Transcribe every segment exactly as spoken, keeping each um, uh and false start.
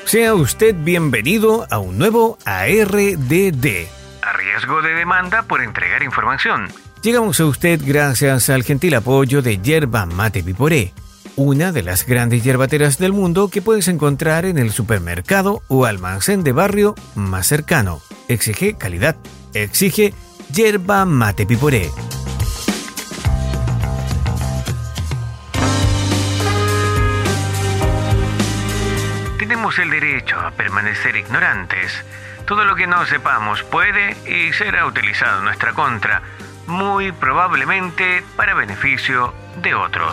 Sea usted bienvenido a un nuevo A R D D. A riesgo de demanda por entregar información. Llegamos a usted gracias al gentil apoyo de Yerba Mate Piporé, una de las grandes yerbateras del mundo que puedes encontrar en el supermercado o almacén de barrio más cercano. Exige calidad. Exige Yerba Mate Piporé. Tenemos el derecho a permanecer ignorantes. Todo lo que no sepamos puede y será utilizado en nuestra contra, muy probablemente para beneficio de otros.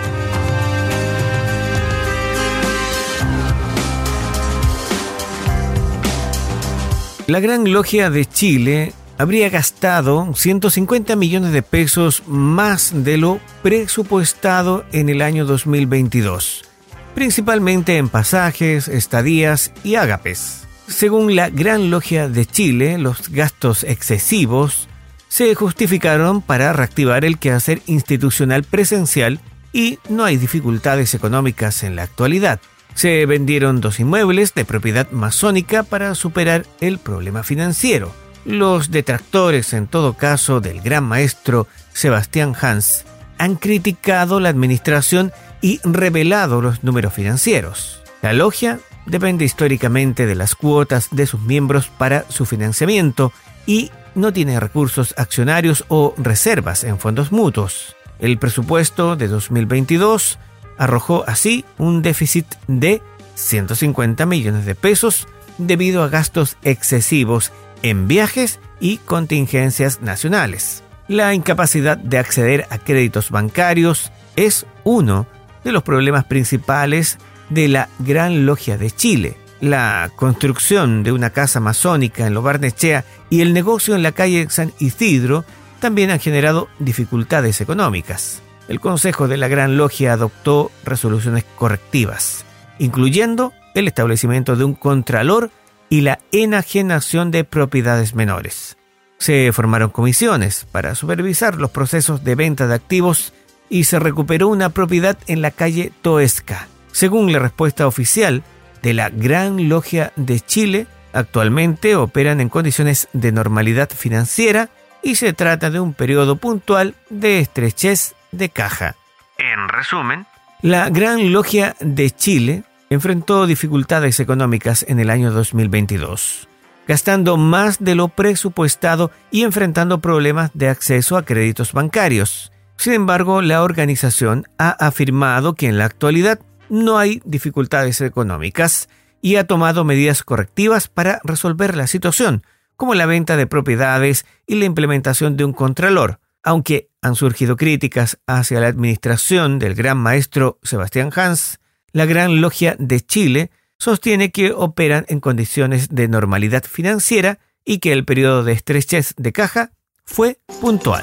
La Gran Logia de Chile habría gastado ciento cincuenta millones de pesos más de lo presupuestado en el año dos mil veintidós, principalmente en pasajes, estadías y ágapes. Según la Gran Logia de Chile, los gastos excesivos se justificaron para reactivar el quehacer institucional presencial y no hay dificultades económicas en la actualidad. Se vendieron dos inmuebles de propiedad masónica para superar el problema financiero. Los detractores, en todo caso, del gran maestro Sebastián Hans, han criticado la administración y revelado los números financieros. La logia depende históricamente de las cuotas de sus miembros para su financiamiento y no tiene recursos accionarios o reservas en fondos mutuos. El presupuesto de dos mil veintidós arrojó así un déficit de ciento cincuenta millones de pesos debido a gastos excesivos en viajes y contingencias nacionales. La incapacidad de acceder a créditos bancarios es uno de los problemas principales de la Gran Logia de Chile. La construcción de una casa masónica en Lo Barnechea y el negocio en la calle San Isidro también han generado dificultades económicas. El Consejo de la Gran Logia adoptó resoluciones correctivas, incluyendo el establecimiento de un contralor y la enajenación de propiedades menores. Se formaron comisiones para supervisar los procesos de venta de activos y se recuperó una propiedad en la calle Toesca. Según la respuesta oficial de la Gran Logia de Chile, actualmente operan en condiciones de normalidad financiera y se trata de un periodo puntual de estrechez de caja. En resumen, la Gran Logia de Chile enfrentó dificultades económicas en el año dos mil veintidós, gastando más de lo presupuestado y enfrentando problemas de acceso a créditos bancarios. Sin embargo, la organización ha afirmado que en la actualidad no hay dificultades económicas y ha tomado medidas correctivas para resolver la situación, como la venta de propiedades y la implementación de un contralor. Aunque han surgido críticas hacia la administración del gran maestro Sebastián Hans, la Gran Logia de Chile sostiene que operan en condiciones de normalidad financiera y que el periodo de estrechez de caja fue puntual.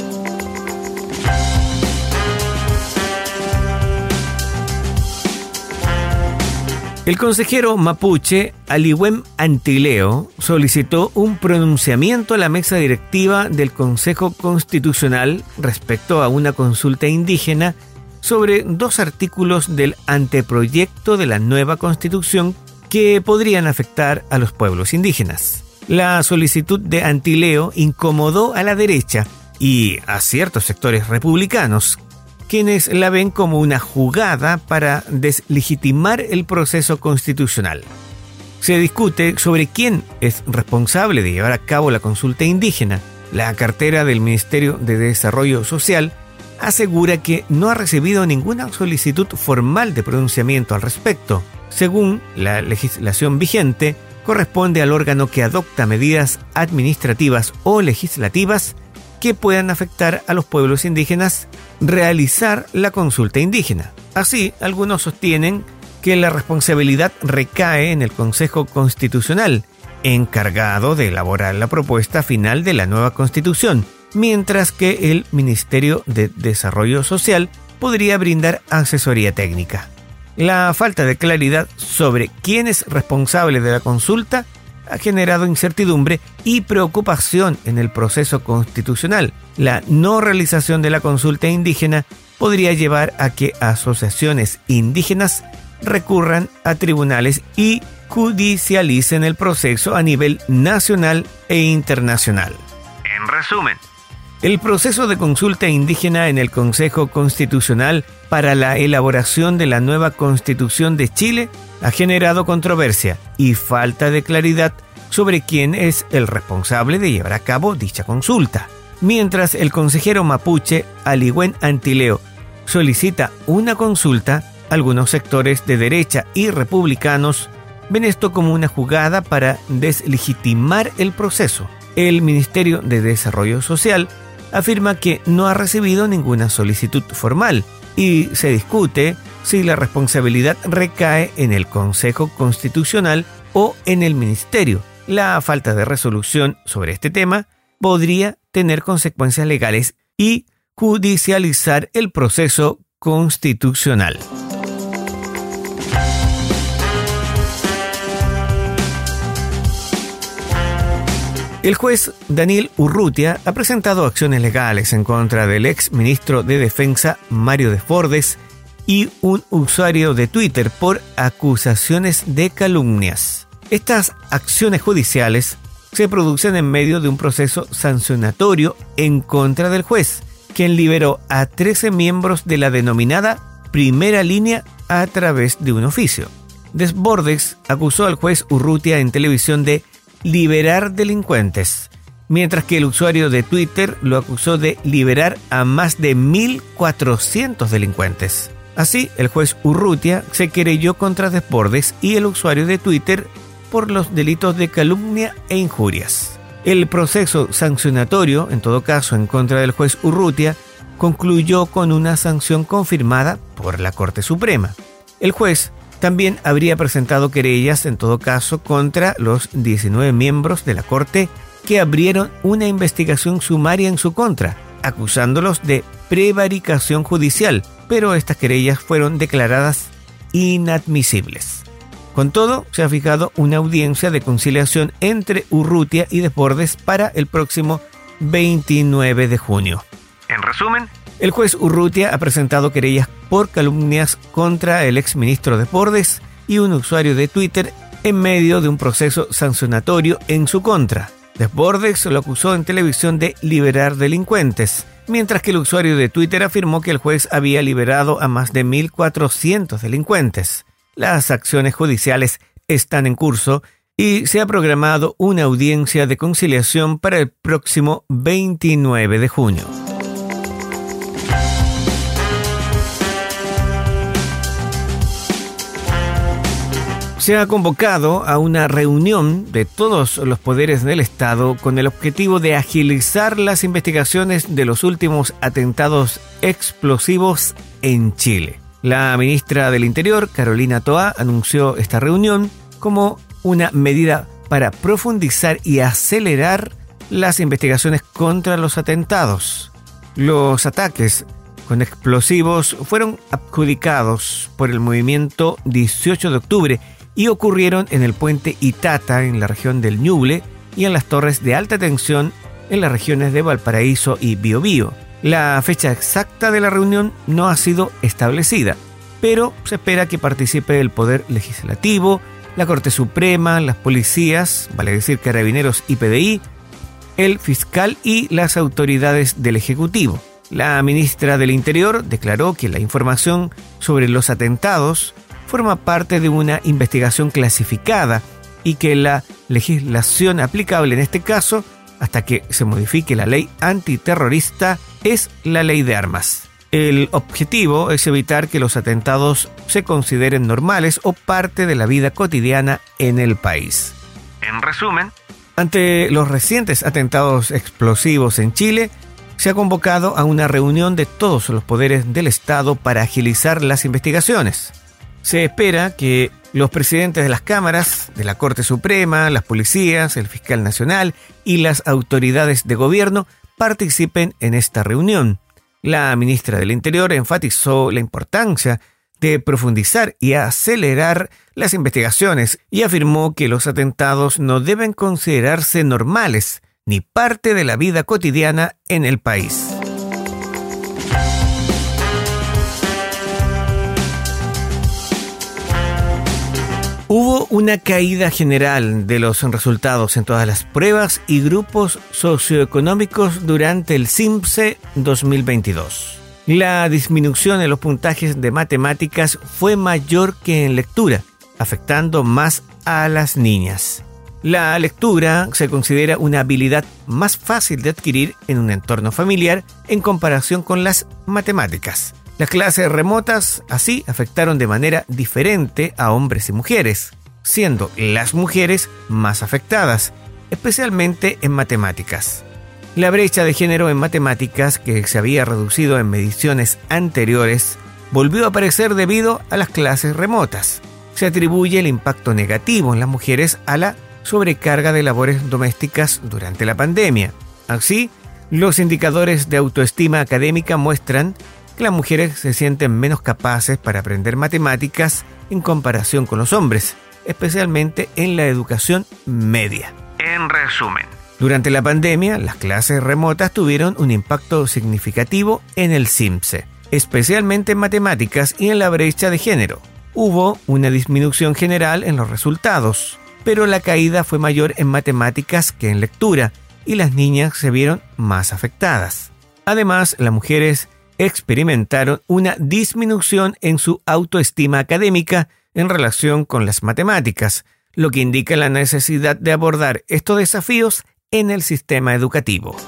El consejero mapuche Alihuem Antileo solicitó un pronunciamiento a la mesa directiva del Consejo Constitucional respecto a una consulta indígena sobre dos artículos del anteproyecto de la nueva Constitución que podrían afectar a los pueblos indígenas. La solicitud de Antileo incomodó a la derecha y a ciertos sectores republicanos, quienes la ven como una jugada para deslegitimar el proceso constitucional. Se discute sobre quién es responsable de llevar a cabo la consulta indígena. La cartera del Ministerio de Desarrollo Social asegura que no ha recibido ninguna solicitud formal de pronunciamiento al respecto. Según la legislación vigente, corresponde al órgano que adopta medidas administrativas o legislativas que puedan afectar a los pueblos indígenas realizar la consulta indígena. Así, algunos sostienen que la responsabilidad recae en el Consejo Constitucional, encargado de elaborar la propuesta final de la nueva Constitución, mientras que el Ministerio de Desarrollo Social podría brindar asesoría técnica. La falta de claridad sobre quién es responsable de la consulta ha generado incertidumbre y preocupación en el proceso constitucional. La no realización de la consulta indígena podría llevar a que asociaciones indígenas recurran a tribunales y judicialicen el proceso a nivel nacional e internacional. En resumen, el proceso de consulta indígena en el Consejo Constitucional para la elaboración de la nueva Constitución de Chile ha generado controversia y falta de claridad sobre quién es el responsable de llevar a cabo dicha consulta. Mientras el consejero mapuche Aligüen Antileo solicita una consulta, algunos sectores de derecha y republicanos ven esto como una jugada para deslegitimar el proceso. El Ministerio de Desarrollo Social afirma que no ha recibido ninguna solicitud formal y se discute si la responsabilidad recae en el Consejo Constitucional o en el Ministerio. La falta de resolución sobre este tema podría tener consecuencias legales y judicializar el proceso constitucional. El juez Daniel Urrutia ha presentado acciones legales en contra del ex ministro de Defensa Mario Desbordes y un usuario de Twitter por acusaciones de calumnias. Estas acciones judiciales se producen en medio de un proceso sancionatorio en contra del juez, quien liberó a trece miembros de la denominada Primera Línea a través de un oficio. Desbordes acusó al juez Urrutia en televisión de liberar delincuentes, mientras que el usuario de Twitter lo acusó de liberar a más de mil cuatrocientos delincuentes. Así, el juez Urrutia se querelló contra Desbordes y el usuario de Twitter por los delitos de calumnia e injurias. El proceso sancionatorio, en todo caso en contra del juez Urrutia, concluyó con una sanción confirmada por la Corte Suprema. El juez también habría presentado querellas, en todo caso, contra los diecinueve miembros de la Corte que abrieron una investigación sumaria en su contra, acusándolos de prevaricación judicial, pero estas querellas fueron declaradas inadmisibles. Con todo, se ha fijado una audiencia de conciliación entre Urrutia y Desbordes para el próximo veintinueve de junio. En resumen, el juez Urrutia ha presentado querellas por calumnias contra el exministro Desbordes y un usuario de Twitter en medio de un proceso sancionatorio en su contra. Desbordes lo acusó en televisión de liberar delincuentes, mientras que el usuario de Twitter afirmó que el juez había liberado a más de mil cuatrocientos delincuentes. Las acciones judiciales están en curso y se ha programado una audiencia de conciliación para el próximo veintinueve de junio. Se ha convocado a una reunión de todos los poderes del Estado con el objetivo de agilizar las investigaciones de los últimos atentados explosivos en Chile. La ministra del Interior, Carolina Toá, anunció esta reunión como una medida para profundizar y acelerar las investigaciones contra los atentados. Los ataques con explosivos fueron adjudicados por el movimiento dieciocho de octubre y ocurrieron en el puente Itata en la región del Ñuble y en las torres de alta tensión en las regiones de Valparaíso y Biobío. La fecha exacta de la reunión no ha sido establecida, pero se espera que participe el Poder Legislativo, la Corte Suprema, las policías, vale decir Carabineros y P D I, el fiscal y las autoridades del Ejecutivo. La ministra del Interior declaró que la información sobre los atentados forma parte de una investigación clasificada y que la legislación aplicable en este caso, hasta que se modifique la ley antiterrorista, es la ley de armas. El objetivo es evitar que los atentados se consideren normales o parte de la vida cotidiana en el país. En resumen, ante los recientes atentados explosivos en Chile, se ha convocado a una reunión de todos los poderes del Estado para agilizar las investigaciones. Se espera que los presidentes de las cámaras, de la Corte Suprema, las policías, el fiscal nacional y las autoridades de gobierno participen en esta reunión. La ministra del Interior enfatizó la importancia de profundizar y acelerar las investigaciones y afirmó que los atentados no deben considerarse normales ni parte de la vida cotidiana en el país. Hubo hubo una caída general de los resultados en todas las pruebas y grupos socioeconómicos durante el CIMSE dos mil veintidós. La disminución en los puntajes de matemáticas fue mayor que en lectura, afectando más a las niñas. La lectura se considera una habilidad más fácil de adquirir en un entorno familiar en comparación con las matemáticas. Las clases remotas, así, afectaron de manera diferente a hombres y mujeres, siendo las mujeres más afectadas, especialmente en matemáticas. La brecha de género en matemáticas, que se había reducido en mediciones anteriores, volvió a aparecer debido a las clases remotas. Se atribuye el impacto negativo en las mujeres a la sobrecarga de labores domésticas durante la pandemia. Así, los indicadores de autoestima académica muestran que las mujeres se sienten menos capaces para aprender matemáticas en comparación con los hombres, especialmente en la educación media. En resumen, durante la pandemia, las clases remotas tuvieron un impacto significativo en el CIMSE, especialmente en matemáticas y en la brecha de género. Hubo una disminución general en los resultados, pero la caída fue mayor en matemáticas que en lectura, y las niñas se vieron más afectadas. Además, las mujeres experimentaron una disminución en su autoestima académica en relación con las matemáticas, lo que indica la necesidad de abordar estos desafíos en el sistema educativo.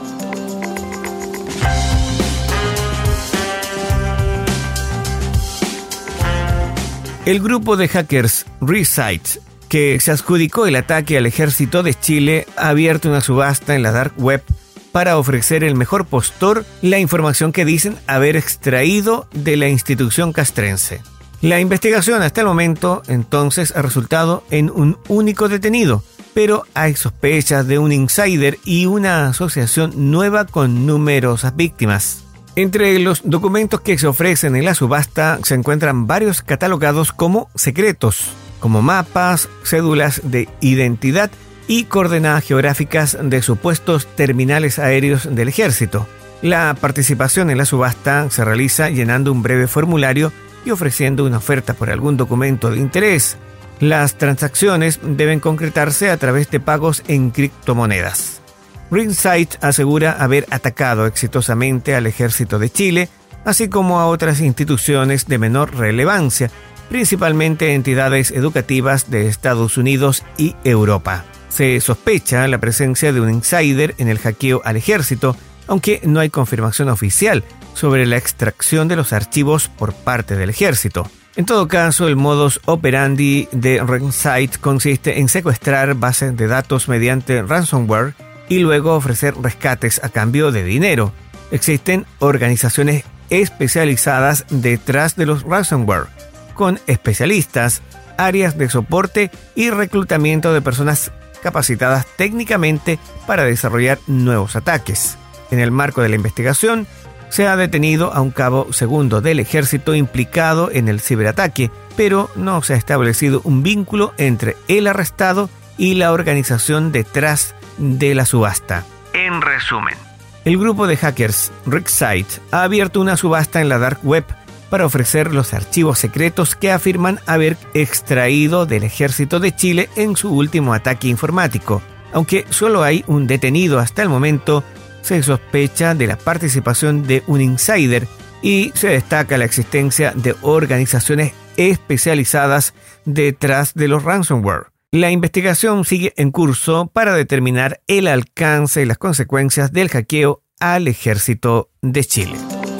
El grupo de hackers Resight, que se adjudicó el ataque al ejército de Chile, ha abierto una subasta en la dark web para ofrecer el mejor postor la información que dicen haber extraído de la institución castrense. La investigación hasta el momento, entonces, ha resultado en un único detenido, pero hay sospechas de un insider y una asociación nueva con numerosas víctimas. Entre los documentos que se ofrecen en la subasta se encuentran varios catalogados como secretos, como mapas, cédulas de identidad y coordenadas geográficas de supuestos terminales aéreos del ejército. La participación en la subasta se realiza llenando un breve formulario y ofreciendo una oferta por algún documento de interés. Las transacciones deben concretarse a través de pagos en criptomonedas. Resight asegura haber atacado exitosamente al ejército de Chile, así como a otras instituciones de menor relevancia, principalmente entidades educativas de Estados Unidos y Europa. Se sospecha la presencia de un insider en el hackeo al ejército, aunque no hay confirmación oficial sobre la extracción de los archivos por parte del ejército. En todo caso, el modus operandi de Resight consiste en secuestrar bases de datos mediante ransomware y luego ofrecer rescates a cambio de dinero. Existen organizaciones especializadas detrás de los ransomware, con especialistas, áreas de soporte y reclutamiento de personas capacitadas técnicamente para desarrollar nuevos ataques. En el marco de la investigación, se ha detenido a un cabo segundo del ejército implicado en el ciberataque, pero no se ha establecido un vínculo entre el arrestado y la organización detrás de la subasta. En resumen, el grupo de hackers Resight ha abierto una subasta en la dark web para ofrecer los archivos secretos que afirman haber extraído del ejército de Chile en su último ataque informático. Aunque solo hay un detenido hasta el momento, se sospecha de la participación de un insider y se destaca la existencia de organizaciones especializadas detrás de los ransomware. La investigación sigue en curso para determinar el alcance y las consecuencias del hackeo al ejército de Chile.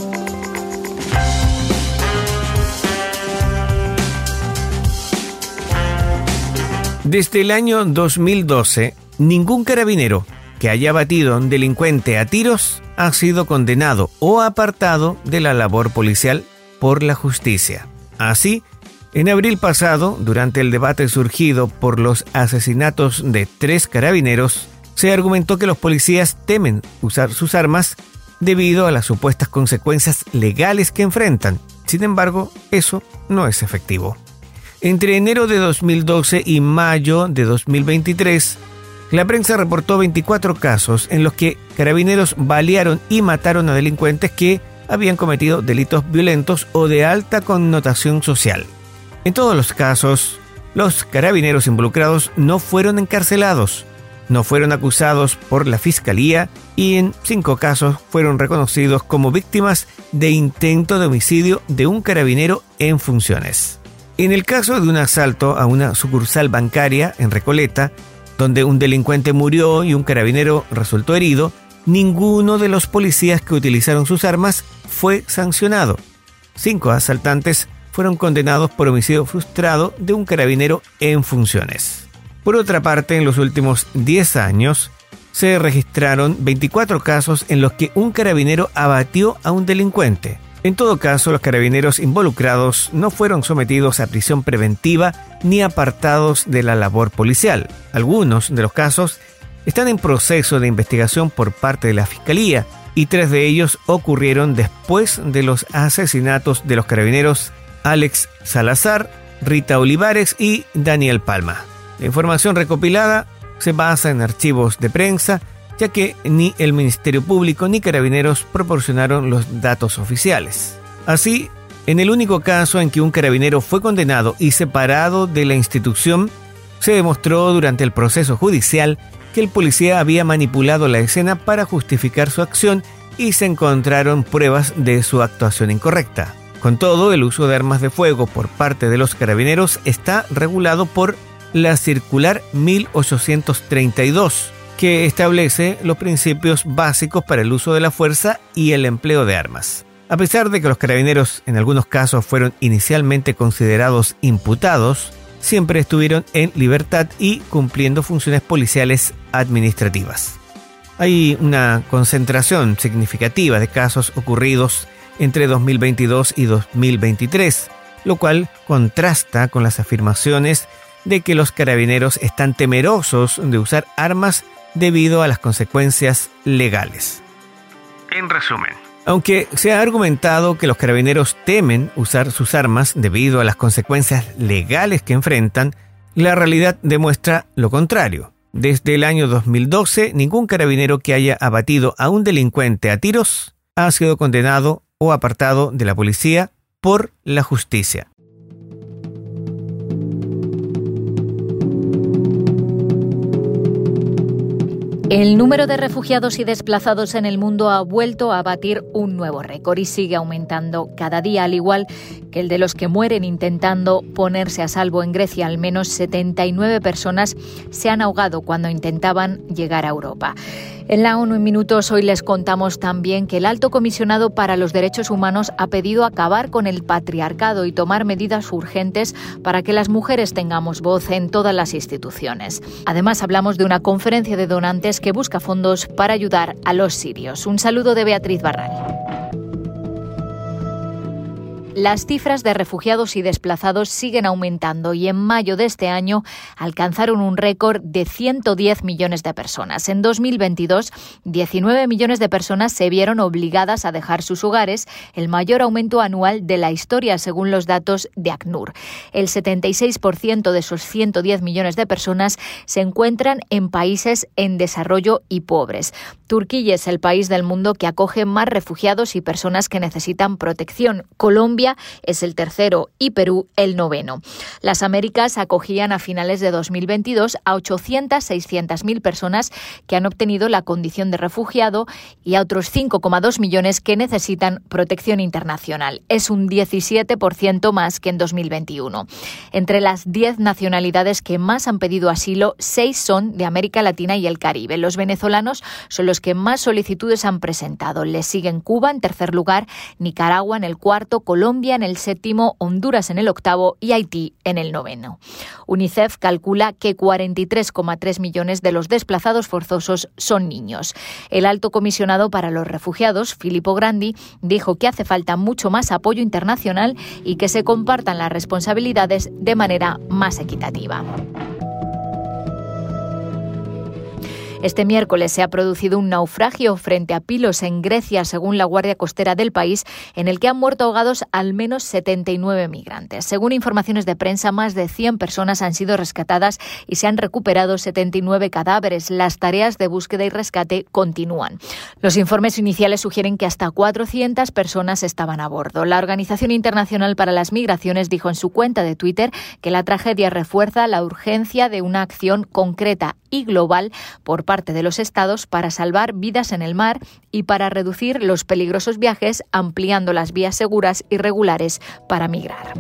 Desde el año dos mil doce, ningún carabinero que haya batido a un delincuente a tiros ha sido condenado o apartado de la labor policial por la justicia. Así, en abril pasado, durante el debate surgido por los asesinatos de tres carabineros, se argumentó que los policías temen usar sus armas debido a las supuestas consecuencias legales que enfrentan. Sin embargo, eso no es efectivo. Entre enero de dos mil doce y mayo de dos mil veintitrés, la prensa reportó veinticuatro casos en los que carabineros balearon y mataron a delincuentes que habían cometido delitos violentos o de alta connotación social. En todos los casos, Los carabineros involucrados no fueron encarcelados, no fueron acusados por la Fiscalía y en cinco casos fueron reconocidos como víctimas de intento de homicidio de un carabinero en funciones. En el caso de un asalto a una sucursal bancaria en Recoleta, donde un delincuente murió y un carabinero resultó herido, ninguno de los policías que utilizaron sus armas fue sancionado. Cinco asaltantes fueron condenados por homicidio frustrado de un carabinero en funciones. Por otra parte, en los últimos diez años, se registraron veinticuatro casos en los que un carabinero abatió a un delincuente. En todo caso, los carabineros involucrados no fueron sometidos a prisión preventiva ni apartados de la labor policial. Algunos de los casos están en proceso de investigación por parte de la Fiscalía y tres de ellos ocurrieron después de los asesinatos de los carabineros Alex Salazar, Rita Olivares y Daniel Palma. La información recopilada se basa en archivos de prensa, ya que ni el Ministerio Público ni Carabineros proporcionaron los datos oficiales. Así, en el único caso en que un carabinero fue condenado y separado de la institución, se demostró durante el proceso judicial que el policía había manipulado la escena para justificar su acción y se encontraron pruebas de su actuación incorrecta. Con todo, el uso de armas de fuego por parte de los carabineros está regulado por la Circular mil ochocientos treinta y dos, que establece los principios básicos para el uso de la fuerza y el empleo de armas. A pesar de que los carabineros en algunos casos fueron inicialmente considerados imputados, siempre estuvieron en libertad y cumpliendo funciones policiales administrativas. Hay una concentración significativa de casos ocurridos entre dos mil veintidós y dos mil veintitrés, lo cual contrasta con las afirmaciones de que los carabineros están temerosos de usar armas debido a las consecuencias legales. En resumen, aunque se ha argumentado que los carabineros temen usar sus armas debido a las consecuencias legales que enfrentan, la realidad demuestra lo contrario. Desde el año dos mil doce, ningún carabinero que haya abatido a un delincuente a tiros ha sido condenado o apartado de la policía por la justicia. El número de refugiados y desplazados en el mundo ha vuelto a batir un nuevo récord y sigue aumentando cada día, al igual que el de los que mueren intentando ponerse a salvo en Grecia. Al menos setenta y nueve personas se han ahogado cuando intentaban llegar a Europa. En la ONU en Minutos hoy les contamos también que el Alto Comisionado para los Derechos Humanos ha pedido acabar con el patriarcado y tomar medidas urgentes para que las mujeres tengamos voz en todas las instituciones. Además, hablamos de una conferencia de donantes que busca fondos para ayudar a los sirios. Un saludo de Beatriz Barral. Las cifras de refugiados y desplazados siguen aumentando y en mayo de este año alcanzaron un récord de ciento diez millones de personas. En dos mil veintidós, diecinueve millones de personas se vieron obligadas a dejar sus hogares, el mayor aumento anual de la historia según los datos de ACNUR. El setenta y seis por ciento de esos ciento diez millones de personas se encuentran en países en desarrollo y pobres. Turquía es el país del mundo que acoge más refugiados y personas que necesitan protección. Colombia es el tercero y Perú el noveno. Las Américas acogían a finales de dos mil veintidós a ochocientas, seiscientas mil personas que han obtenido la condición de refugiado y a otros cinco coma dos millones que necesitan protección internacional. Es un diecisiete por ciento más que en dos mil veintiuno. Entre las diez nacionalidades que más han pedido asilo, seis son de América Latina y el Caribe. Los venezolanos son los que más solicitudes han presentado. Les siguen Cuba en tercer lugar, Nicaragua en el cuarto, Colombia en el séptimo, Honduras en el octavo y Haití en el noveno. UNICEF calcula que cuarenta y tres coma tres millones de los desplazados forzosos son niños. El alto comisionado para los refugiados, Filippo Grandi, dijo que hace falta mucho más apoyo internacional y que se compartan las responsabilidades de manera más equitativa. Este miércoles se ha producido un naufragio frente a Pilos, en Grecia, según la Guardia Costera del país, en el que han muerto ahogados al menos setenta y nueve migrantes. Según informaciones de prensa, más de cien personas han sido rescatadas y se han recuperado setenta y nueve cadáveres. Las tareas de búsqueda y rescate continúan. Los informes iniciales sugieren que hasta cuatrocientas personas estaban a bordo. La Organización Internacional para las Migraciones dijo en su cuenta de Twitter que la tragedia refuerza la urgencia de una acción concreta y global por parte de los Estados para salvar vidas en el mar y para reducir los peligrosos viajes, ampliando las vías seguras y regulares para migrar.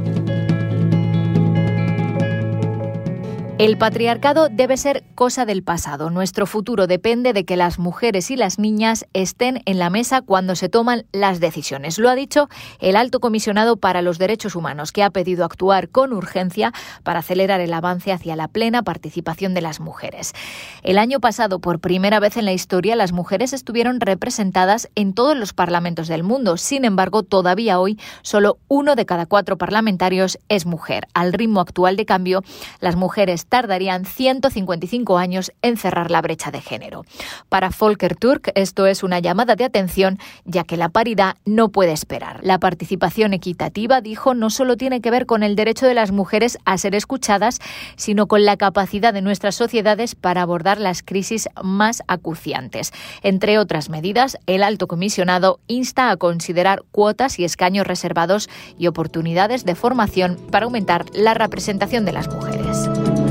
El patriarcado debe ser cosa del pasado. Nuestro futuro depende de que las mujeres y las niñas estén en la mesa cuando se toman las decisiones. Lo ha dicho el Alto Comisionado para los Derechos Humanos, que ha pedido actuar con urgencia para acelerar el avance hacia la plena participación de las mujeres. El año pasado, por primera vez en la historia, las mujeres estuvieron representadas en todos los parlamentos del mundo. Sin embargo, todavía hoy, solo uno de cada cuatro parlamentarios es mujer. Al ritmo actual de cambio, las mujeres tardarían ciento cincuenta y cinco años en cerrar la brecha de género. Para Volker Turk, esto es una llamada de atención, ya que la paridad no puede esperar. La participación equitativa, dijo, no solo tiene que ver con el derecho de las mujeres a ser escuchadas, sino con la capacidad de nuestras sociedades para abordar las crisis más acuciantes. Entre otras medidas, el Alto Comisionado insta a considerar cuotas y escaños reservados y oportunidades de formación para aumentar la representación de las mujeres.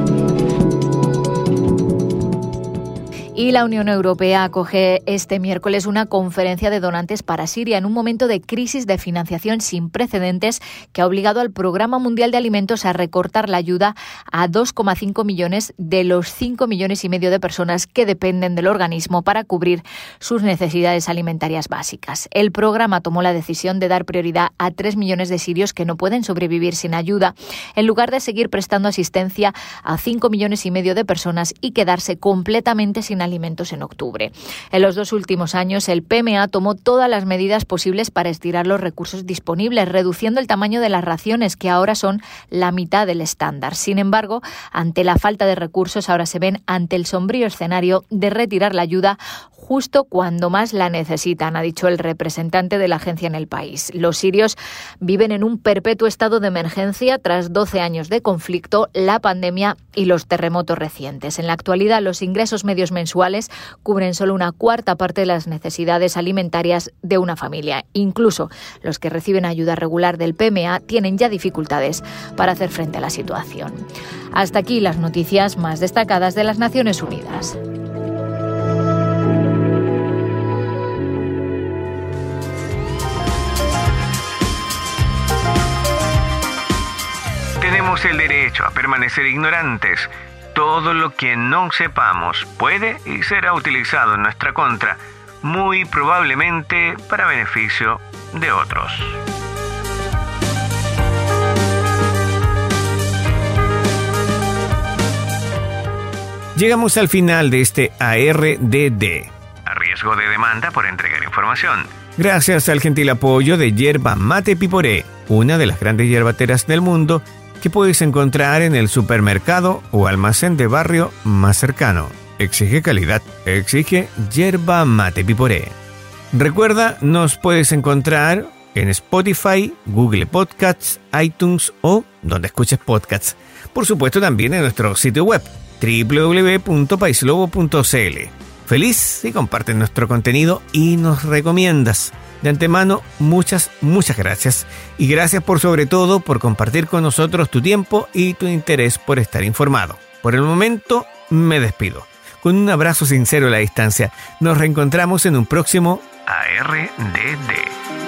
Y la Unión Europea acoge este miércoles una conferencia de donantes para Siria en un momento de crisis de financiación sin precedentes que ha obligado al Programa Mundial de Alimentos a recortar la ayuda a dos coma cinco millones de los cinco millones y medio de personas que dependen del organismo para cubrir sus necesidades alimentarias básicas. El programa tomó la decisión de dar prioridad a tres millones de sirios que no pueden sobrevivir sin ayuda, en lugar de seguir prestando asistencia a cinco millones y medio de personas y quedarse completamente sin alimentos en octubre. En los dos últimos años, el P M A tomó todas las medidas posibles para estirar los recursos disponibles, reduciendo el tamaño de las raciones, que ahora son la mitad del estándar. Sin embargo, ante la falta de recursos, ahora se ven ante el sombrío escenario de retirar la ayuda justo cuando más la necesitan, ha dicho el representante de la agencia en el país. Los sirios viven en un perpetuo estado de emergencia tras doce años de conflicto, la pandemia y los terremotos recientes. En la actualidad, los ingresos medios mensuales cubren solo una cuarta parte de las necesidades alimentarias de una familia. Incluso los que reciben ayuda regular del P M A tienen ya dificultades para hacer frente a la situación. Hasta aquí las noticias más destacadas de las Naciones Unidas. Tenemos el derecho a permanecer ignorantes. Todo lo que no sepamos puede y será utilizado en nuestra contra, muy probablemente para beneficio de otros. Llegamos al final de este A R D D, a riesgo de demanda por entregar información. Gracias al gentil apoyo de Yerba Mate Piporé, una de las grandes yerbateras del mundo, que puedes encontrar en el supermercado o almacén de barrio más cercano. Exige calidad, exige Yerba Mate Piporé. Recuerda, nos puedes encontrar en Spotify, Google Podcasts, iTunes o donde escuches podcasts. Por supuesto, también en nuestro sitio web doble u doble u doble u punto paislobo punto c l. Feliz si compartes nuestro contenido y nos recomiendas. De antemano, muchas, muchas gracias. Y gracias por sobre todo por compartir con nosotros tu tiempo y tu interés por estar informado. Por el momento, me despido. Con un abrazo sincero a la distancia. Nos reencontramos en un próximo A R D D.